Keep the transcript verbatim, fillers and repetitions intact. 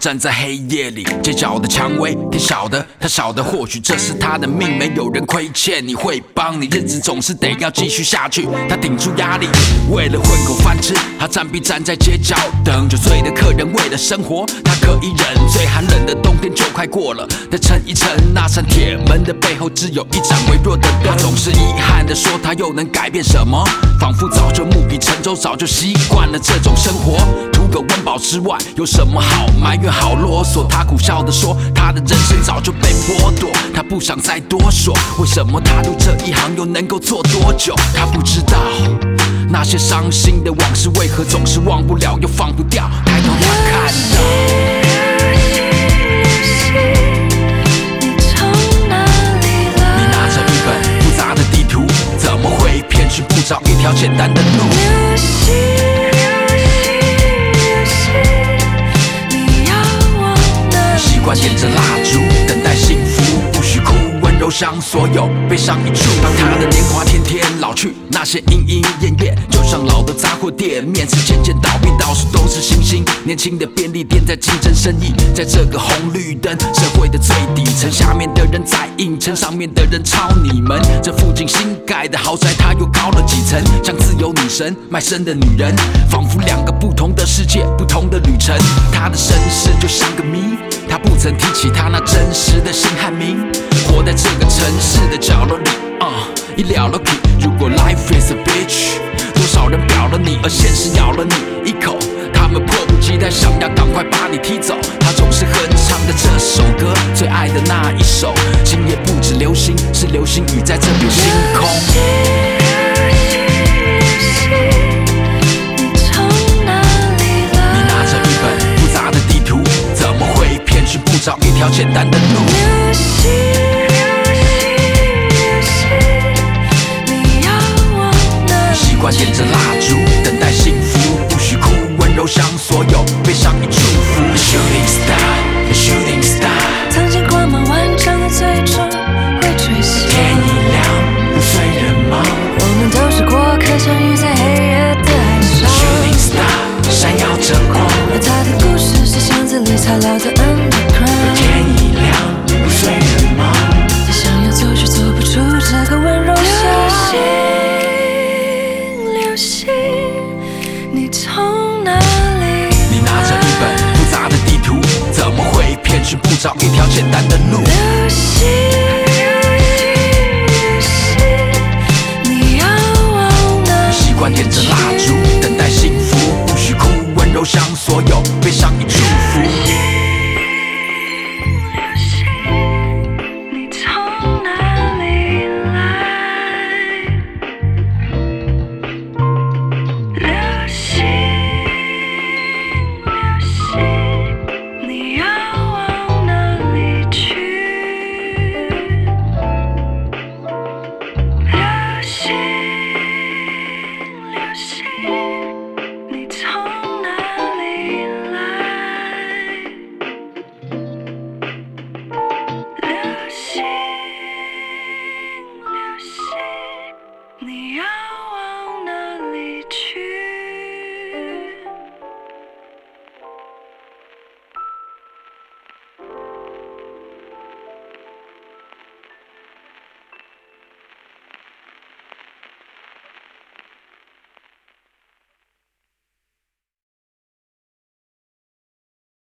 站在黑夜里，街角的蔷薇，天晓得，他晓得，或许这是他的命，没有人亏欠你，会帮你，日子总是得要继续下去。他顶住压力，为了混口饭吃，他站必站在街角，等酒醉的客人，为了生活，他可以忍。最寒冷的冬天就快过了，他撑一撑，那扇铁门的背后只有一盏微弱的灯。他总是遗憾地说，他又能改变什么？仿佛早就木已成舟，早就习惯了这种生活。图个温饱之外，有什么好埋怨好啰嗦？他苦笑地说，他的人生早就被剥夺，他不想再多说。为什么踏入这一行又能够做多久？他不知道那些伤心的往事为何总是忘不了又放不掉。抬头他看到。不找一条简单的路。习惯点着蜡烛，等待幸福，不许哭，温柔将所有悲伤一触。当他的年华天天老去，那些莺莺燕燕，就像老的杂货店，面子渐渐倒闭，到处都是星星。年轻的便利店在竞争生意，在这个红绿灯社会的最底层，下面的人在硬撑，上面的人抄你们。这附近新盖的豪宅，它又高了几层，像自由女神卖身的女人，仿佛两个不同的世界，不同的旅程。她的身世就像个谜，她不曾提起她那真实的姓和名，活在这个城市的角落里，啊、uh, 一了了皮。如果 life is a bitch， 多少人表了你，而现实咬了你一口。他们迫不及待想要赶快把你踢走。他总是哼唱的这首歌，最爱的那一首。今夜不止流星，是流星雨在这片星空。你拿着一本复杂的地图，怎么会偏去不找一条简单的